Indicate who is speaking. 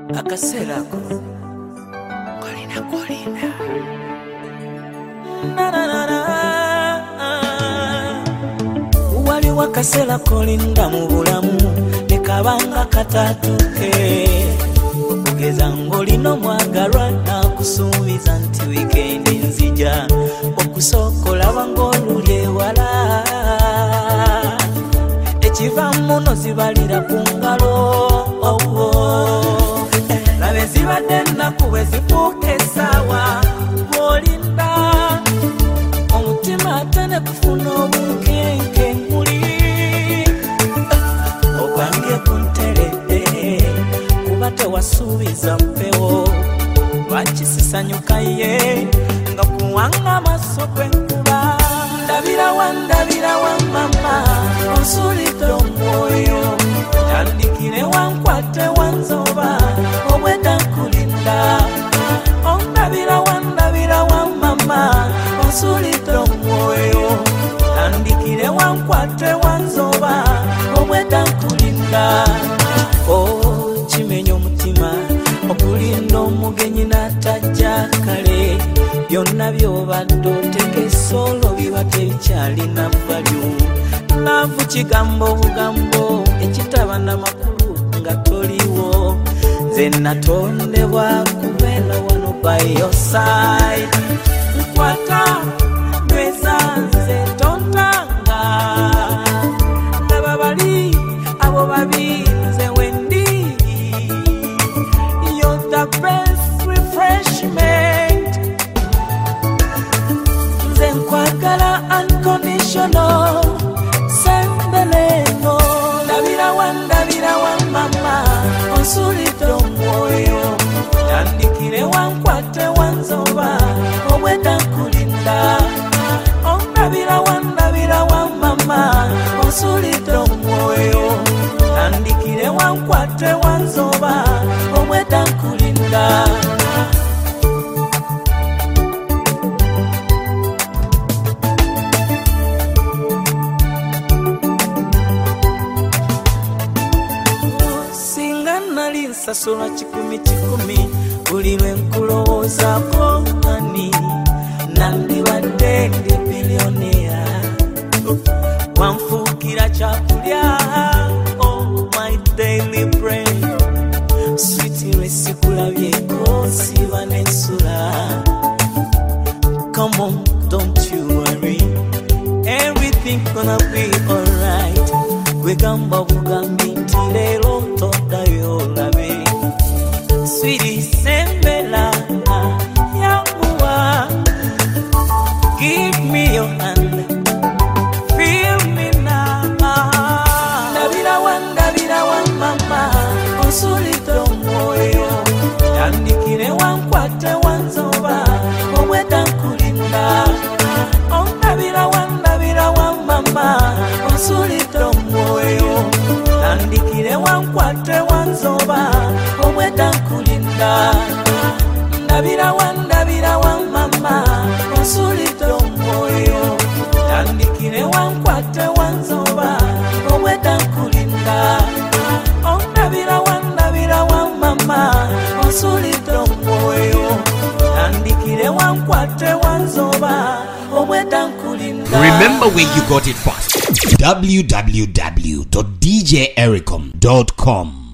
Speaker 1: akaserako kolina na na na na wali wakasera kolinda mu bulamu nekabanga katatuke okugeza ngolino mwagalwa nakusuubiza nti wikendi nzija okusokola bangolulye wala ekiva muno zibalira ku ngalo labe zibadde ennaku bwe zifuuka essaawa bw'olinda omutima ate ne kufuna obunkenke muli ogwange kunterede kuba tewasuubiza mpewo lwaki sisanyuka ye nga kuwanga amaso gwenkuba ndabira wa mama onsulidde omwoyo tandikire wankwate wanzoba obwedda nkulinda ondabira wa mama onsulidde omwoyo tandikire wankwate wanzoba obwedda nkulinda kimenya omutima okulinda omugenyi n'atajja kale byonna by'obadde otegese olwo biba tebikyalina valyu naavu kigambo bugambo ekitaba n'amakulu nga toliwo nze natondebwa kubeera wano by your side nkwata lweza nze tontanga ndaba bali abo babi nze wendi you're the best refreshment nze nkwagala unconditional sembeleno ndabira wa mama onsulidde omwoyo tandikire wankwate wanzoba obwedda nkulinda ondabira wa mama onsulidde omwoyo tandikire wankwate wanzoba obwedda nkulinda sasulwa 10 buli lwe nkulowoozaako ani nandibadde ndi bilionea wanfuukira kyakulya oh my daily bread switi lwe sikulabyeko siba nensula come on don't you worry everything gonna be alright gwegamba bugambi nti leero toddayo labe sweetie sembela yamuwa give me your hand feel me now ndabira wa mama onsulidde omwoyo tandikire wankwate wanzoba obwedda nkulinda ondabira wa mama onsulidde omwoyo tandikire wankwate wanzoba obwedda nkulinda ndabira wa mama onsulidde omwoyo tandikire wankwate wanzoba obwedda nkulinda ondabira wa mama onsulidde omwoyo tandikire wankwate wanzoba obwedda nkulinda.
Speaker 2: Remember where you got it first. www.djericom.com